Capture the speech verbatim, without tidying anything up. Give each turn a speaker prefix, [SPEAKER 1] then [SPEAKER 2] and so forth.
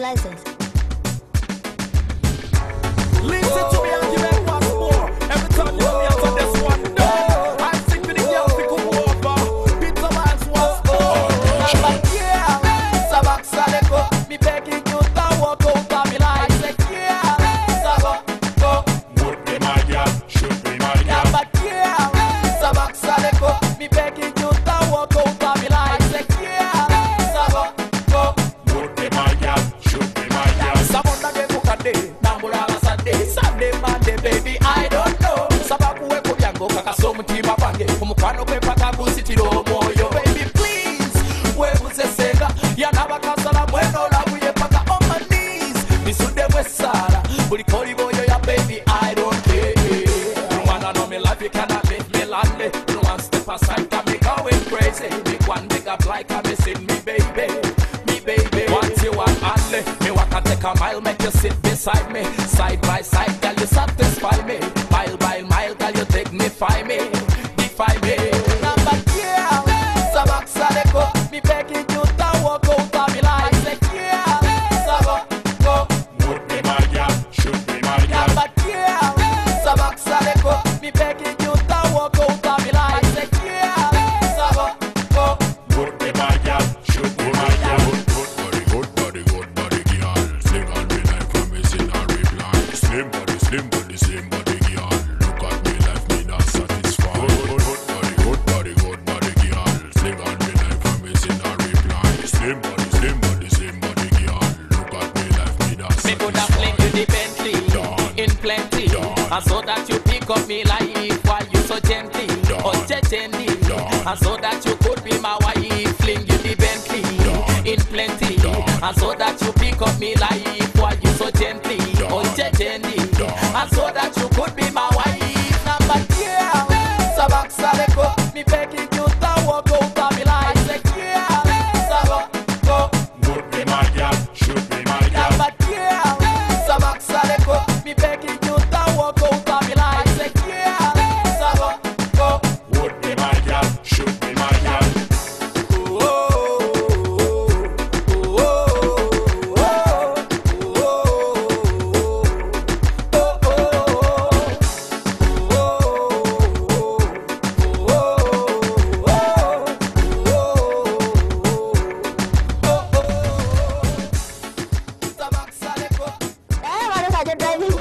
[SPEAKER 1] license.
[SPEAKER 2] Listen to me and give me once more. Every time you me answer this one, no. I think with the girl we come over. Peter Miles once more.
[SPEAKER 3] Number yeah, Sabak Saleko, me begging you to walk out of me life. I said yeah, Sabak go.
[SPEAKER 4] Would be my girl, should be my girl.
[SPEAKER 3] Number yeah, Sabak Saleko, me begging you to walk out of me life. I said yeah, Sabak go.
[SPEAKER 4] Would be my girl, should be my girl.
[SPEAKER 3] Sabona de Bukade, Nambula Sunday, Sunday, Monday, baby, I don't know. Sabaku we kuyango kakaso mutima pange, umukano kwe paka kusitiro moyo. Baby, please, we uzesega, yanaba kasala mweno la uye paka on my knees. Misude we sala, bulikoli boyo ya baby, I don't care. You wanna know me life, you cannot leave me lonely. You want step aside, got me going crazy. Big one, big up like I'm missing me, baby. Me, baby, once you want only. Me walk and take a mile, make you sit beside me. Side by side, girl, you satisfy me. Mile by mile, girl, you dignify me. Defy me. Number yeah, Sabak Saleko, me begging you to walk out of me life. I said yeah, Sabak go.
[SPEAKER 4] Would be my girl, should be my girl.
[SPEAKER 3] Number yeah, Sabak Saleko, me begging you to walk out of me life. I said yeah, Sabak go.
[SPEAKER 4] Would be my girl, should be my girl.
[SPEAKER 5] Good body, good body, good body, girl. Fling on me like promising a reply. Slim body, slim body, slim body, girl. Look at me like me not satisfied. Good, good, good body, good body, good body, girl. Fling on me like promising a reply. Slim body, slim body, slim body, girl. Look at me like me not
[SPEAKER 3] Me could have fling you the Bentley
[SPEAKER 5] Done.
[SPEAKER 3] in plenty,
[SPEAKER 5] Done.
[SPEAKER 3] and so that you pick up me life while you so gently,
[SPEAKER 5] Done.
[SPEAKER 3] or gently,
[SPEAKER 5] Done.
[SPEAKER 3] and so that you could be my wife. Fling you the Bentley
[SPEAKER 5] Done.
[SPEAKER 3] in plenty,
[SPEAKER 5] Done.
[SPEAKER 3] and so that you pick up me life while you so gently, or
[SPEAKER 5] Done.
[SPEAKER 3] gently,
[SPEAKER 5] Done.
[SPEAKER 3] and so that you could be my wife. Number yeah, Sabak Saleko, me begging you to walk out of me life. I said yeah, Sabak go.
[SPEAKER 4] Would be my girl, should be my girl.
[SPEAKER 3] Number yeah, Sabak Saleko, me begging you to walk out of me life. I said yeah, Sabak go.
[SPEAKER 4] Would be my girl, should be my girl.
[SPEAKER 3] Oh, oh, oh, oh, oh,
[SPEAKER 1] Eh, mana saja driving